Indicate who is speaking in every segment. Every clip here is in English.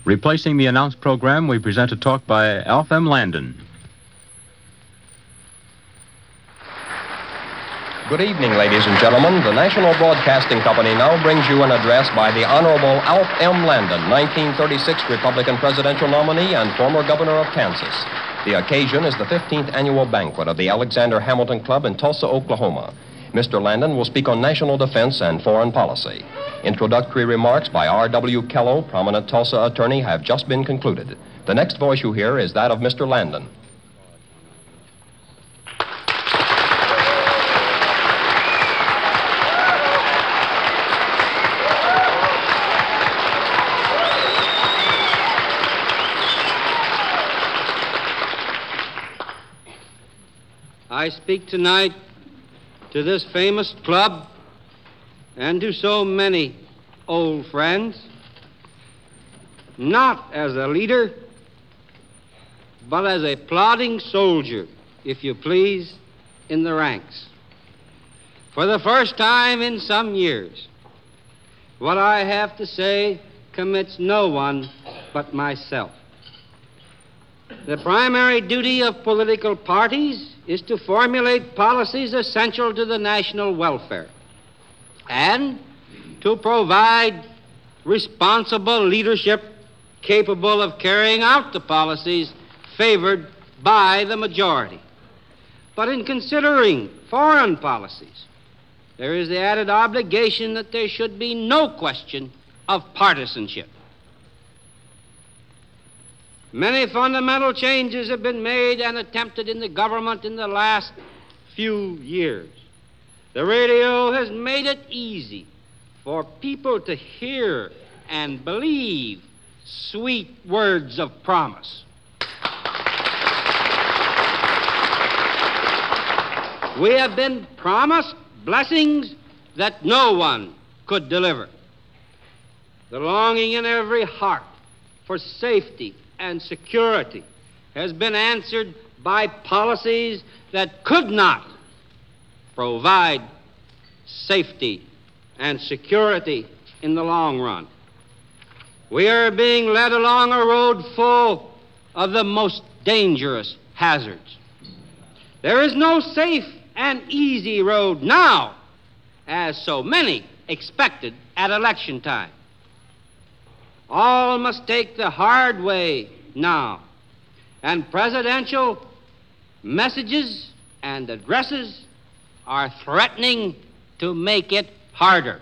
Speaker 1: Replacing the announced program, we present a talk by Alf M. Landon.
Speaker 2: Good evening, ladies and gentlemen. The National Broadcasting Company now brings you an address by the Honorable Alf M. Landon, 1936 Republican presidential nominee and former governor of Kansas. The occasion is the 15th annual banquet of the Alexander Hamilton Club in Tulsa, Oklahoma. Mr. Landon will speak on national defense and foreign policy. Introductory remarks by R.W. Kello, prominent Tulsa attorney, have just been concluded. The next voice you hear is that of Mr. Landon.
Speaker 3: I speak tonight to this famous club and to so many old friends, not as a leader, but as a plodding soldier, if you please, in the ranks. For the first time in some years, what I have to say commits no one but myself. The primary duty of political parties is to formulate policies essential to the national welfare and to provide responsible leadership capable of carrying out the policies favored by the majority. But in considering foreign policies, there is the added obligation that there should be no question of partisanship. Many fundamental changes have been made and attempted in the government in the last few years. The radio has made it easy for people to hear and believe sweet words of promise. We have been promised blessings that no one could deliver. The longing in every heart for safety and security has been answered by policies that could not provide safety and security in the long run. We are being led along a road full of the most dangerous hazards. There is no safe and easy road now, as so many expected at election time. All must take the hard way now, and presidential messages and addresses are threatening to make it harder.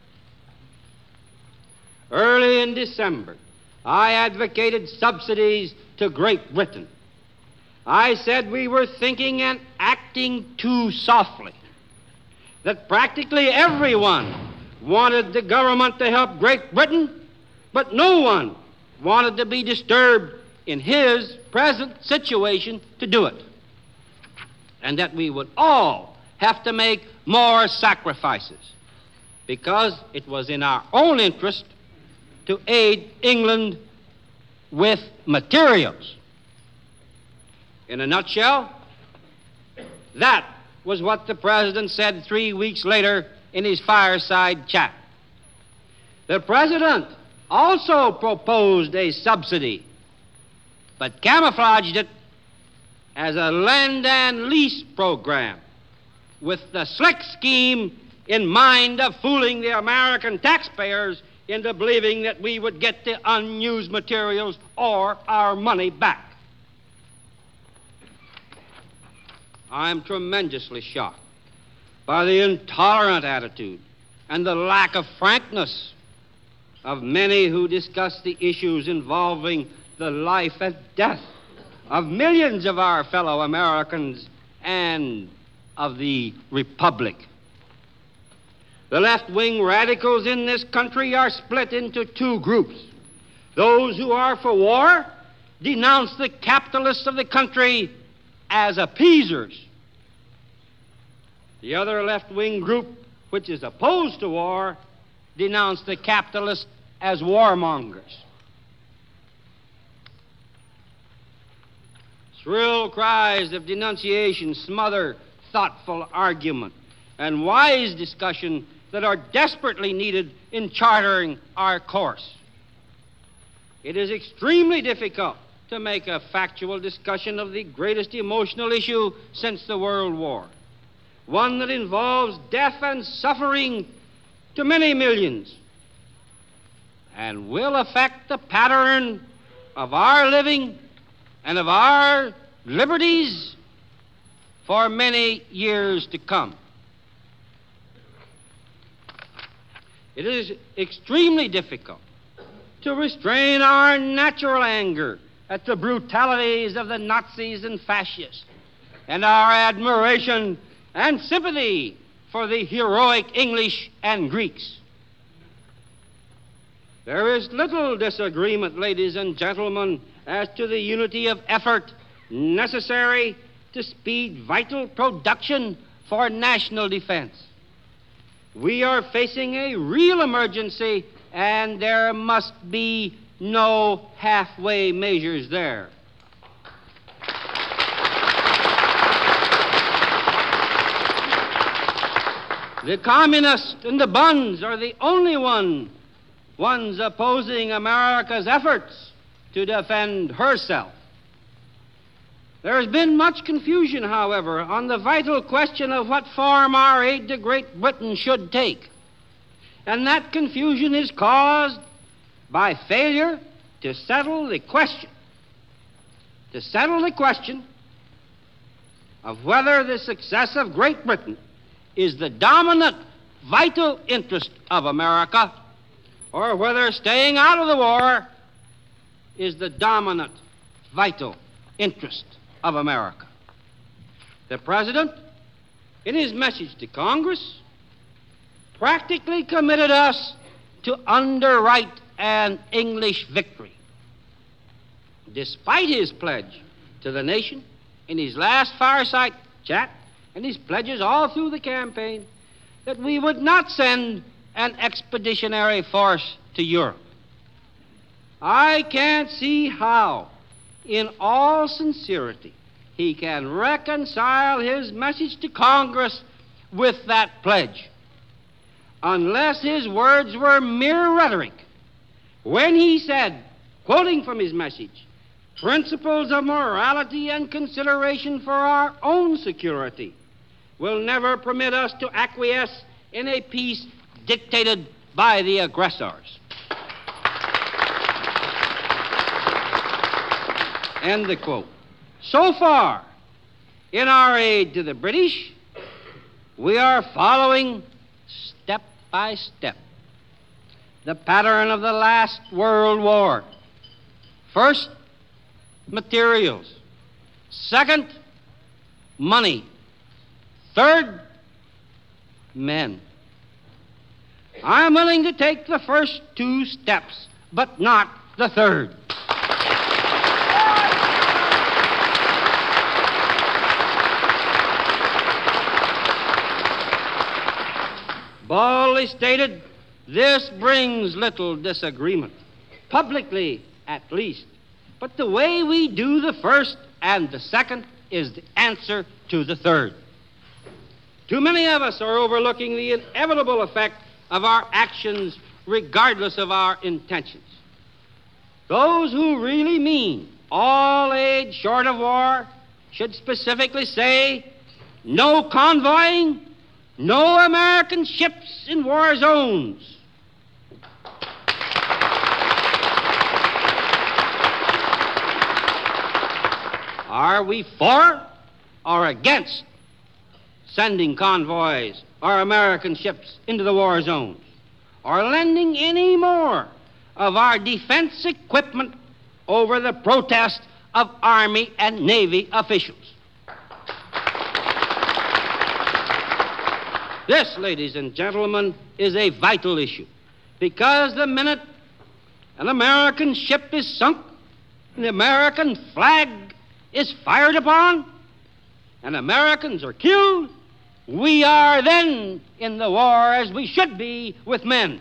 Speaker 3: Early in December, I advocated subsidies to Great Britain. I said we were thinking and acting too softly, that practically everyone wanted the government to help Great Britain, but no one wanted to be disturbed in his present situation to do it, and that we would all have to make more sacrifices because it was in our own interest to aid England with materials. In a nutshell, that was what the president said 3 weeks later in his fireside chat. The president also proposed a subsidy, but camouflaged it as a lend and lease program with the slick scheme in mind of fooling the American taxpayers into believing that we would get the unused materials or our money back. I'm tremendously shocked by the intolerant attitude and the lack of frankness of many who discuss the issues involving the life and death of millions of our fellow Americans and of the Republic. The left-wing radicals in this country are split into two groups. Those who are for war denounce the capitalists of the country as appeasers. The other left-wing group, which is opposed to war, denounce the capitalists as warmongers. Shrill cries of denunciation smother thoughtful argument and wise discussion that are desperately needed in charting our course. it is extremely difficult to make a factual discussion of the greatest emotional issue since the World War, one that involves death and suffering to many millions and will affect the pattern of our living and of our liberties for many years to come. It is extremely difficult to restrain our natural anger at the brutalities of the Nazis and fascists, and our admiration and sympathy for the heroic English and Greeks. There is little disagreement, ladies and gentlemen, as to the unity of effort necessary to speed vital production for national defense. We are facing a real emergency, and there must be no halfway measures there. The communists and the Bunds are the only ones opposing America's efforts to defend herself. There has been much confusion, however, on the vital question of what form our aid to Great Britain should take. And that confusion is caused by failure to settle the question of whether the success of Great Britain is the dominant vital interest of America, or whether staying out of the war is the dominant vital interest of America. The President, in his message to Congress, practically committed us to underwrite an English victory. Despite his pledge to the nation in his last fireside chat and his pledges all through the campaign that we would not send an expeditionary force to Europe, I can't see how, in all sincerity, he can reconcile his message to Congress with that pledge, unless his words were mere rhetoric when he said, quoting from his message, "Principles of morality and consideration for our own security will never permit us to acquiesce in a peace dictated by the aggressors." End the quote. So far, in our aid to the British, we are following step by step the pattern of the last World War. First, materials. Second, money. Third, men. I'm willing to take the first two steps, but not the third. Baldly stated, this brings little disagreement, publicly at least. But the way we do the first and the second is the answer to the third. Too many of us are overlooking the inevitable effect of our actions regardless of our intentions. Those who really mean all aid short of war should specifically say no convoying, no American ships in war zones. Are we for or against sending convoys or American ships into the war zones, or lending any more of our defense equipment over the protest of Army and Navy officials? This, ladies and gentlemen, is a vital issue, because the minute an American ship is sunk, and the American flag is fired upon, and Americans are killed, we are then in the war as we should be with men.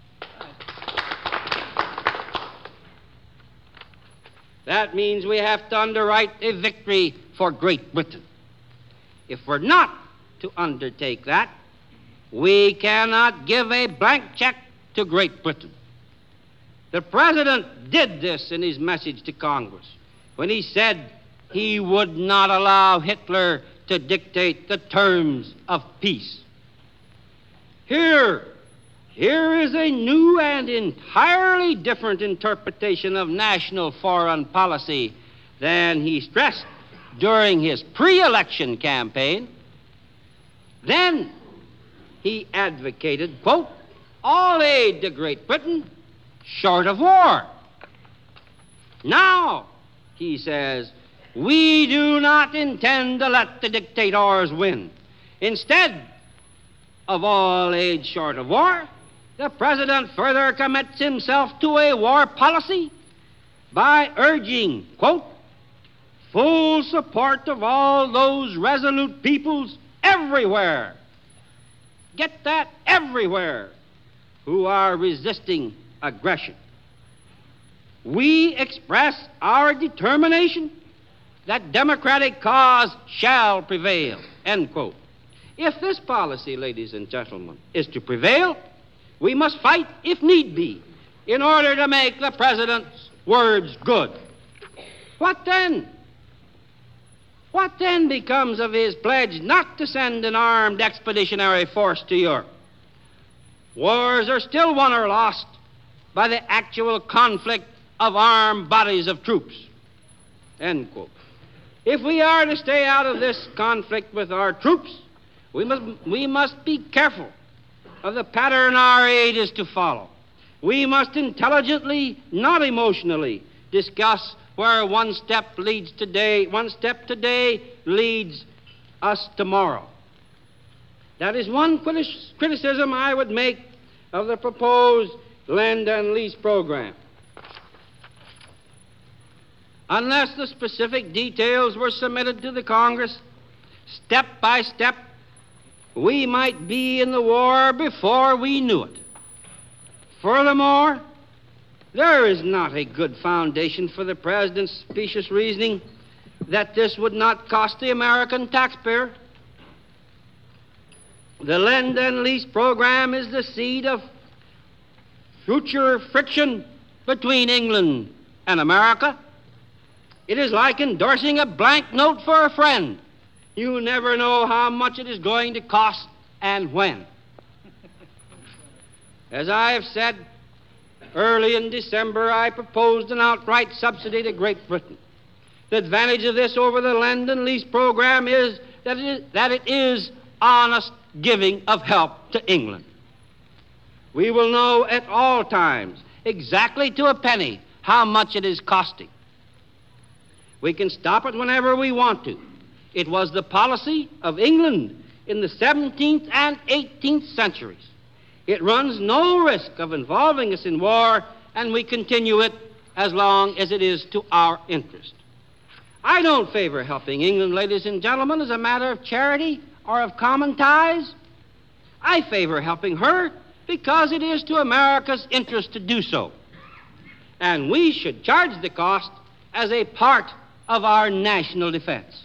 Speaker 3: That means we have to underwrite a victory for Great Britain. If we're not to undertake that, we cannot give a blank check to Great Britain. The President did this in his message to Congress when he said he would not allow Hitler to dictate the terms of peace. Here is a new and entirely different interpretation of national foreign policy than he stressed during his pre-election campaign. Then he advocated, quote, all aid to Great Britain short of war. Now, he says, we do not intend to let the dictators win. Instead of all aid short of war, the President further commits himself to a war policy by urging, quote, full support of all those resolute peoples everywhere. Get that, everywhere, who are resisting aggression. We express our determination that democratic cause shall prevail, end quote. If this policy, ladies and gentlemen, is to prevail, we must fight, if need be, in order to make the President's words good. What then? What then becomes of his pledge not to send an armed expeditionary force to Europe? Wars are still won or lost by the actual conflict of armed bodies of troops, end quote. If we are to stay out of this conflict with our troops, we must be careful of the pattern our aid is to follow. We must intelligently, not emotionally, discuss where one step today leads us tomorrow. That is one criticism I would make of the proposed lend and lease program. Unless the specific details were submitted to the Congress, step by step, we might be in the war before we knew it. Furthermore, there is not a good foundation for the President's specious reasoning that this would not cost the American taxpayer. The lend and lease program is the seed of future friction between England and America. It is like endorsing a blank note for a friend. You never know how much it is going to cost and when. As I have said, early in December, I proposed an outright subsidy to Great Britain. The advantage of this over the lend and lease program is that it is honest giving of help to England. We will know at all times, exactly to a penny, how much it is costing. We can stop it whenever we want to. It was the policy of England in the 17th and 18th centuries. It runs no risk of involving us in war, and we continue it as long as it is to our interest. I don't favor helping England, ladies and gentlemen, as a matter of charity or of common ties. I favor helping her because it is to America's interest to do so. And we should charge the cost as a part of our national defense.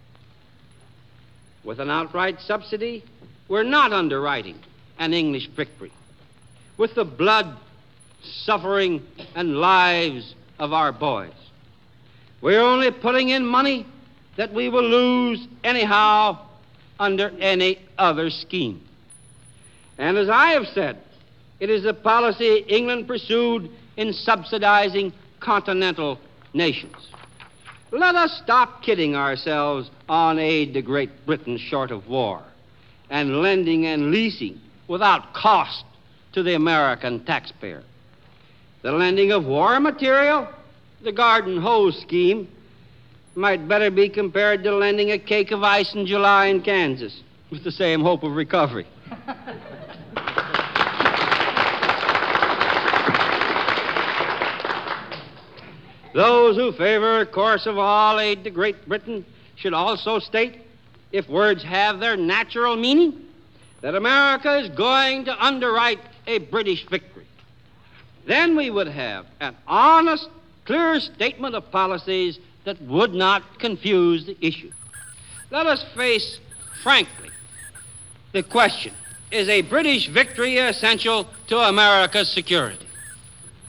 Speaker 3: With an outright subsidy, we're not underwriting an English victory. With the blood, suffering, and lives of our boys, we're only putting in money that we will lose anyhow under any other scheme. And as I have said, it is the policy England pursued in subsidizing continental nations. Let us stop kidding ourselves on aid to Great Britain short of war and lending and leasing without cost to the American taxpayer. The lending of war material, the garden hose scheme, might better be compared to lending a cake of ice in July in Kansas with the same hope of recovery. Those who favor a course of all aid to Great Britain should also state, if words have their natural meaning, that America is going to underwrite a British victory. Then we would have an honest, clear statement of policies that would not confuse the issue. Let us face frankly the question, is a British victory essential to America's security?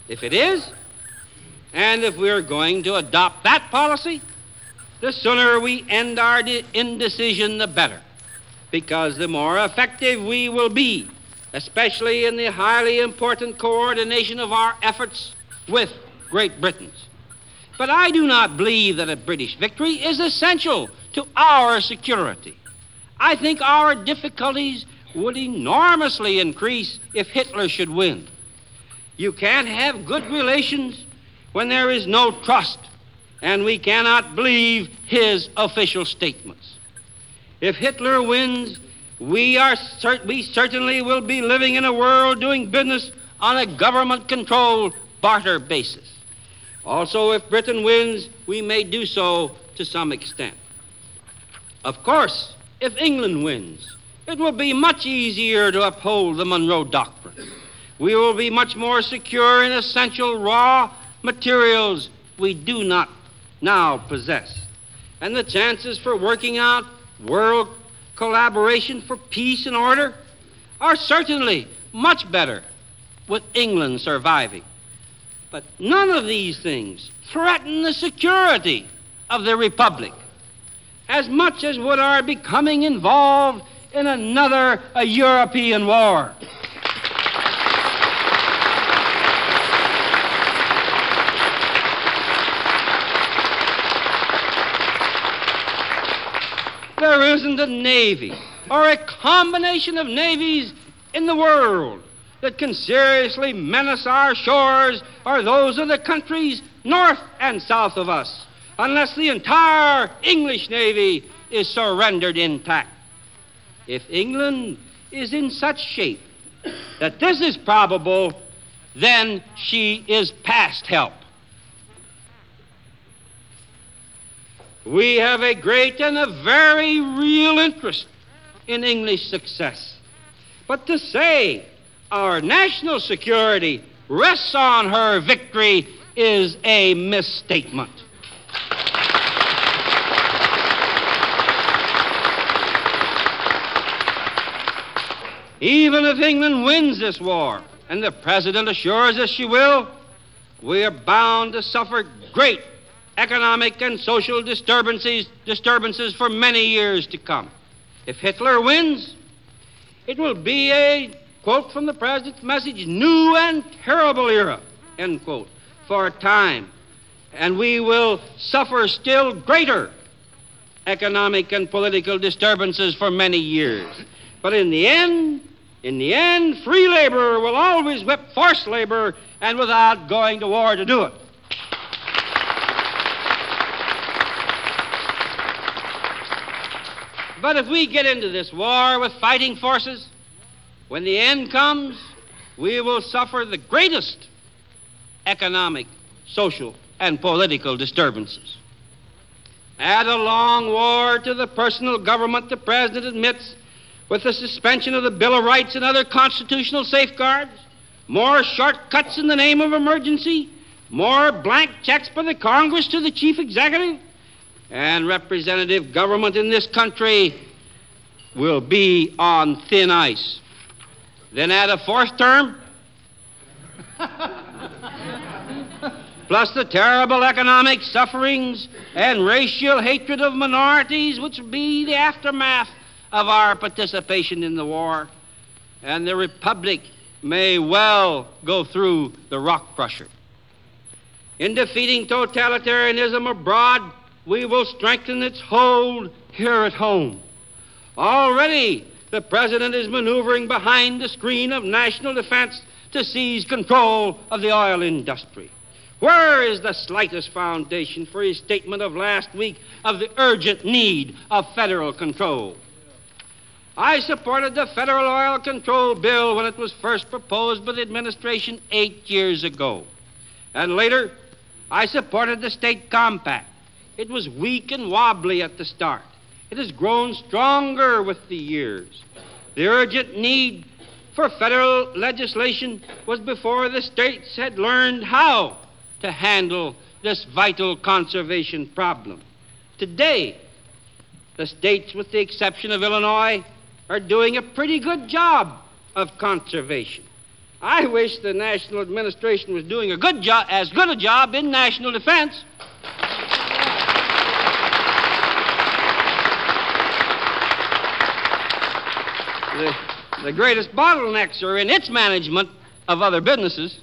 Speaker 3: If it is, and if we're going to adopt that policy, the sooner we end our indecision, the better, because the more effective we will be, especially in the highly important coordination of our efforts with Great Britain's. But I do not believe that a British victory is essential to our security. I think our difficulties would enormously increase if Hitler should win. You can't have good relations when there is no trust, and we cannot believe his official statements. If Hitler wins, we certainly will be living in a world doing business on a government-controlled barter basis. Also, if Britain wins, we may do so to some extent. Of course, if England wins, it will be much easier to uphold the Monroe Doctrine. We will be much more secure in essential raw materials we do not now possess. And the chances for working out world collaboration for peace and order are certainly much better with England surviving. But none of these things threaten the security of the Republic as much as would our becoming involved in another European war. There isn't a navy or a combination of navies in the world that can seriously menace our shores or those of the countries north and south of us unless the entire English Navy is surrendered intact. If England is in such shape that this is probable, then she is past help. We have a great and a very real interest in English success. But to say our national security rests on her victory is a misstatement. Even if England wins this war, and the President assures us she will, we are bound to suffer great economic and social disturbances for many years to come. If Hitler wins, it will be a, quote from the President's message, new and terrible era, end quote, for a time. And we will suffer still greater economic and political disturbances for many years. But in the end, free labor will always whip forced labor, and without going to war to do it. But if we get into this war with fighting forces, when the end comes, we will suffer the greatest economic, social, and political disturbances. Add a long war to the personal government the President admits, with the suspension of the Bill of Rights and other constitutional safeguards, more shortcuts in the name of emergency, more blank checks by the Congress to the chief executive, and representative government in this country will be on thin ice. Then add a fourth term, plus the terrible economic sufferings and racial hatred of minorities, which will be the aftermath of our participation in the war, and the Republic may well go through the rock crusher. In defeating totalitarianism abroad, we will strengthen its hold here at home. Already, the President is maneuvering behind the screen of national defense to seize control of the oil industry. Where is the slightest foundation for his statement of last week of the urgent need of federal control? I supported the Federal Oil Control Bill when it was first proposed by the administration 8 years ago. And later, I supported the State Compact. It was weak and wobbly at the start. It has grown stronger with the years. The urgent need for federal legislation was before the states had learned how to handle this vital conservation problem. Today, the states, with the exception of Illinois, are doing a pretty good job of conservation. I wish the national administration was doing as good a job in national defense. The greatest bottlenecks are in its management of other businesses.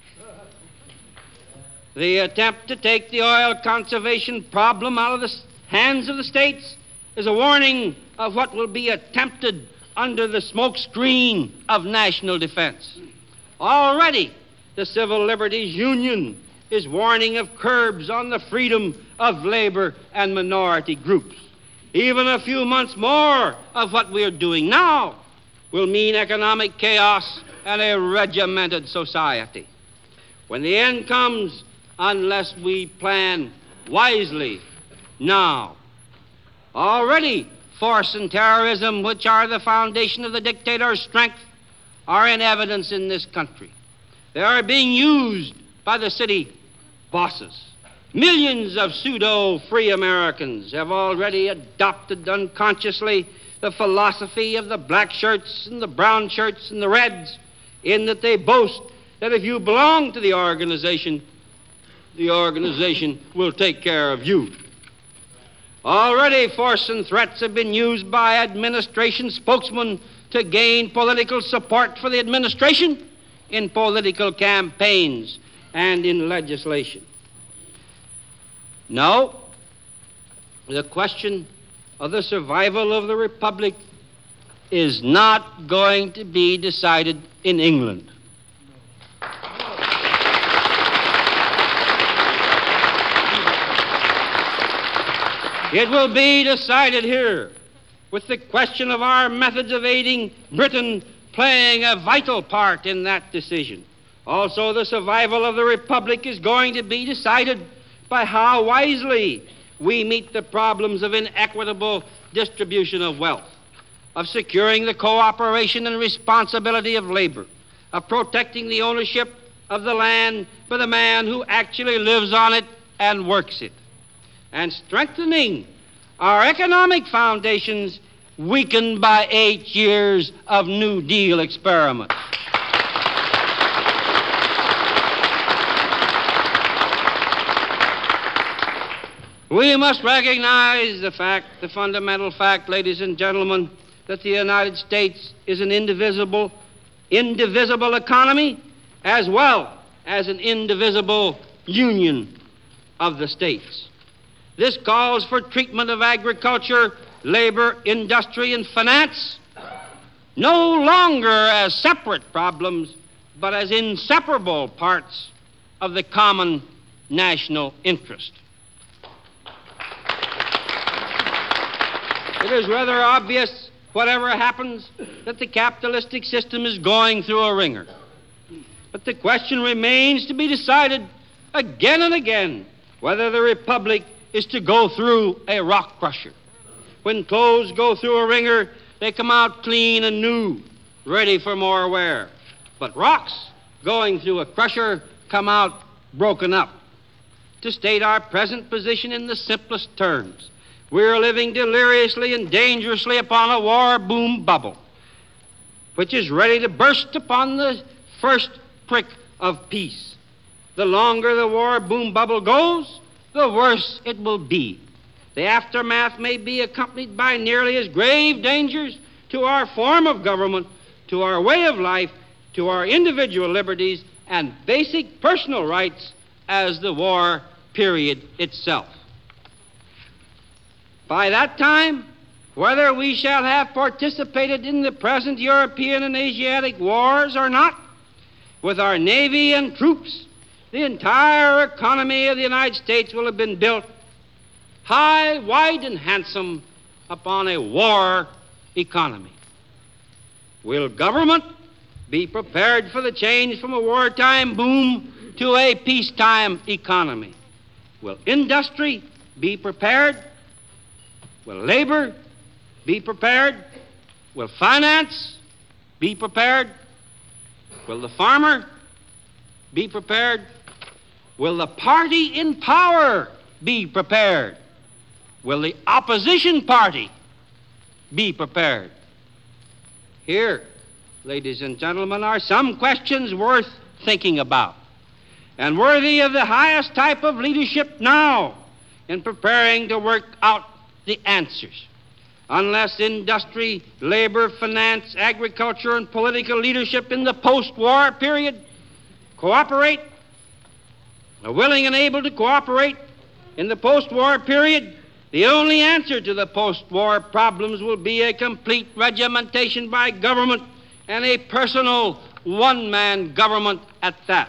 Speaker 3: The attempt to take the oil conservation problem out of the hands of the states is a warning of what will be attempted under the smoke screen of national defense. Already, the Civil Liberties Union is warning of curbs on the freedom of labor and minority groups. Even a few months more of what we're doing now will mean economic chaos and a regimented society. When the end comes, unless we plan wisely now. Already, force and terrorism, which are the foundation of the dictator's strength, are in evidence in this country. They are being used by the city bosses. Millions of pseudo-free Americans have already adopted unconsciously the philosophy of the black shirts and the brown shirts and the reds, in that they boast that if you belong to the organization will take care of you. Already force and threats have been used by administration spokesmen to gain political support for the administration in political campaigns and in legislation. No, the question of the survival of the Republic is not going to be decided in England. It will be decided here, with the question of our methods of aiding Britain playing a vital part in that decision. Also, the survival of the Republic is going to be decided by how wisely we meet the problems of inequitable distribution of wealth, of securing the cooperation and responsibility of labor, of protecting the ownership of the land by the man who actually lives on it and works it, and strengthening our economic foundations weakened by 8 years of New Deal experiment. We must recognize the fundamental fact, ladies and gentlemen, that the United States is an indivisible economy as well as an indivisible union of the states. This calls for treatment of agriculture, labor, industry, and finance no longer as separate problems, but as inseparable parts of the common national interest. It is rather obvious, whatever happens, that the capitalistic system is going through a wringer. But the question remains to be decided again and again whether the Republic is to go through a rock crusher. When clothes go through a wringer, they come out clean and new, ready for more wear. But rocks going through a crusher come out broken up. To state our present position in the simplest terms, we're living deliriously and dangerously upon a war boom bubble, which is ready to burst upon the first prick of peace. The longer the war boom bubble goes, the worse it will be. The aftermath may be accompanied by nearly as grave dangers to our form of government, to our way of life, to our individual liberties and basic personal rights as the war period itself. By that time, whether we shall have participated in the present European and Asiatic wars or not, with our Navy and troops, the entire economy of the United States will have been built high, wide, and handsome upon a war economy. Will government be prepared for the change from a wartime boom to a peacetime economy? Will industry be prepared? Will labor be prepared? Will finance be prepared? Will the farmer be prepared? Will the party in power be prepared? Will the opposition party be prepared? Here, ladies and gentlemen, are some questions worth thinking about and worthy of the highest type of leadership now in preparing to work out the answers. Unless industry, labor, finance, agriculture, and political leadership in the post-war period cooperate, are willing and able to cooperate in the post-war period, the only answer to the post-war problems will be a complete regimentation by government and a personal one-man government at that.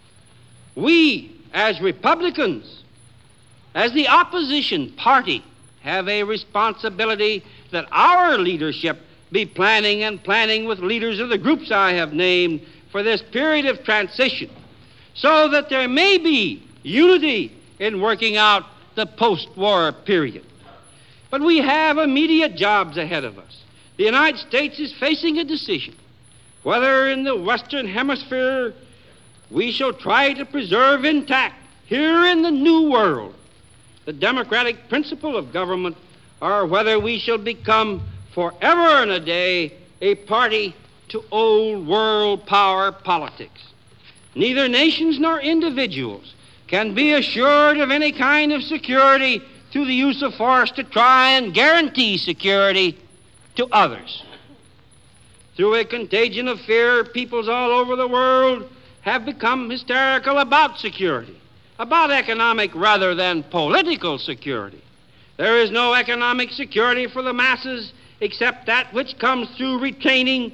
Speaker 3: We, as Republicans, as the opposition party, have a responsibility that our leadership be planning with leaders of the groups I have named for this period of transition, so that there may be unity in working out the post-war period. But we have immediate jobs ahead of us. The United States is facing a decision whether in the Western Hemisphere we shall try to preserve intact, here in the New World, the democratic principle of government, or whether we shall become forever and a day a party to old world power politics. Neither nations nor individuals can be assured of any kind of security through the use of force to try and guarantee security to others. Through a contagion of fear, peoples all over the world have become hysterical about security, about economic rather than political security. There is no economic security for the masses except that which comes through retaining,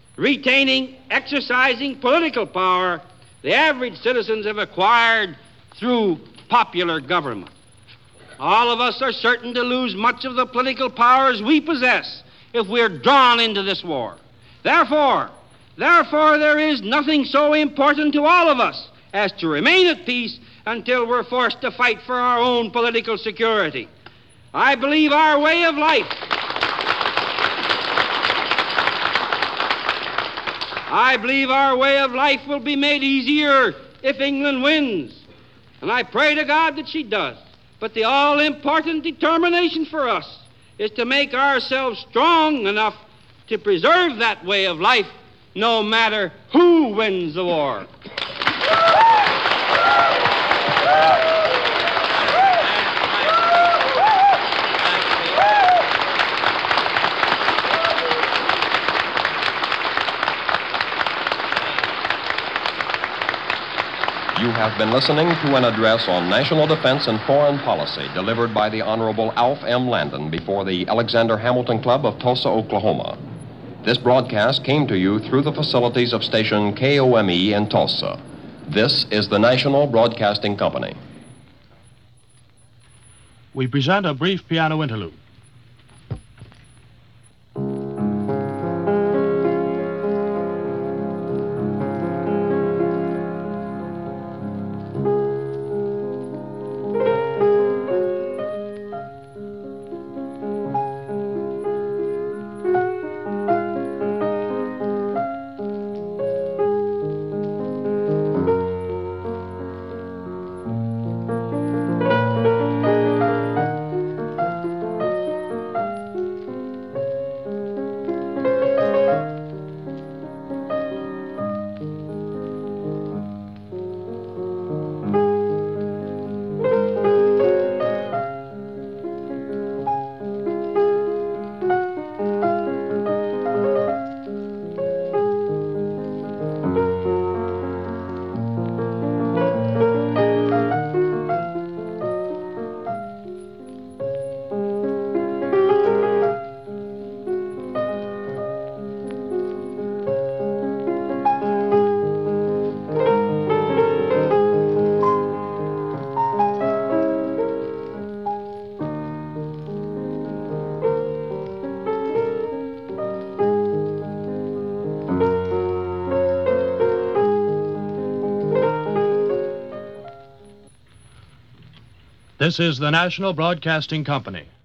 Speaker 3: exercising political power the average citizens have acquired through popular government. All of us are certain to lose much of the political powers we possess if we're drawn into this war. Therefore, there is nothing so important to all of us as to remain at peace until we're forced to fight for our own political security. I believe our way of life will be made easier if England wins. And I pray to God that she does. But the all-important determination for us is to make ourselves strong enough to preserve that way of life no matter who wins the war.
Speaker 2: You have been listening to an address on national defense and foreign policy delivered by the Honorable Alf M. Landon before the Alexander Hamilton Club of Tulsa, Oklahoma. This broadcast came to you through the facilities of station KOME in Tulsa. This is the National Broadcasting Company.
Speaker 4: We present a brief piano interlude. This is the National Broadcasting Company.